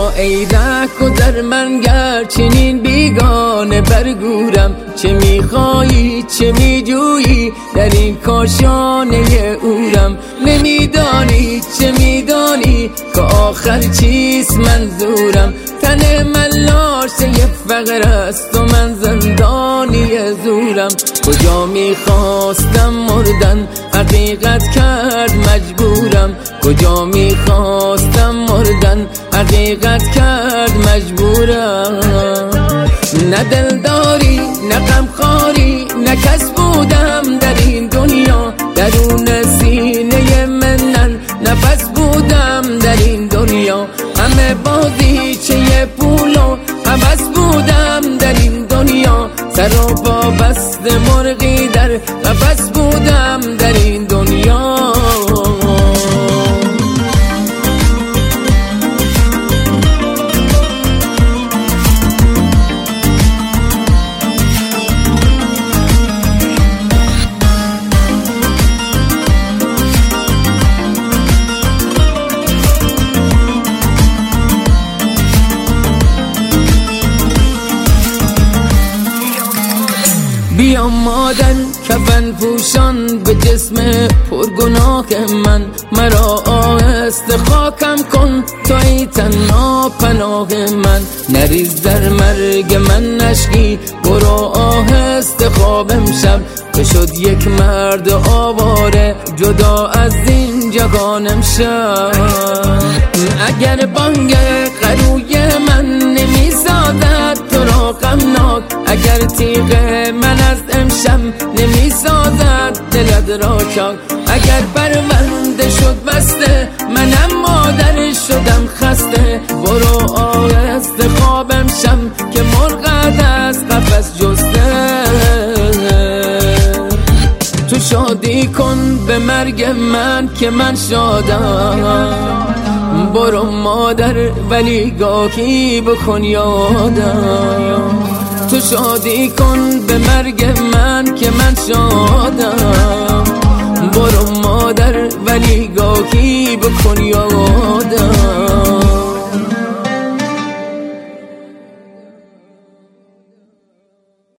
ای ره گذر من گر چنین بیگانه برگورم، چه میخوایی چه میجویی در این کاشانه اورم، نمیدانی چه میدانی که آخر چیست منظورم، تن من لاشه فقر است و من زندانی زورم، کجا میخواستم مردن حقیقت کرد مجبورم، کجا میخواستم مردن حقیقت کرد مجبورم، نه دلداری نه غمخواری نه کس بودم در این دنیا، درون سینه منن نفس بودم در این دنیا، همه بازیچه پول و هوس بودم در این دنیا، سر و پا بسته مرغی در قفس بودم در این دنیا. بیا مادر کفن پوشان به جسم پرگناه من، مرا آهسته خاکم کن توی تنها پناه من، نریز در مرگ من نشکی برو آهسته خواب امشب، که شد یک مرد آواره جدا از این جهان امشب، اگر بانگ قروی من نمیسازد تو را غمناک، اگر تیغ من از امشب نمیسازد دلت را چاک، اگر پرونده شد بسته منم مادر شدم خسته، برو آهسته خواب امشب که مرغت از قفس جسته، تو شادی کن به مرگ من که من شادم، برو مادر ولی گاهی بکن یادم، تو شادی کن به مرگ من که من شادم، برو مادر ولی گاهی بکن یادم.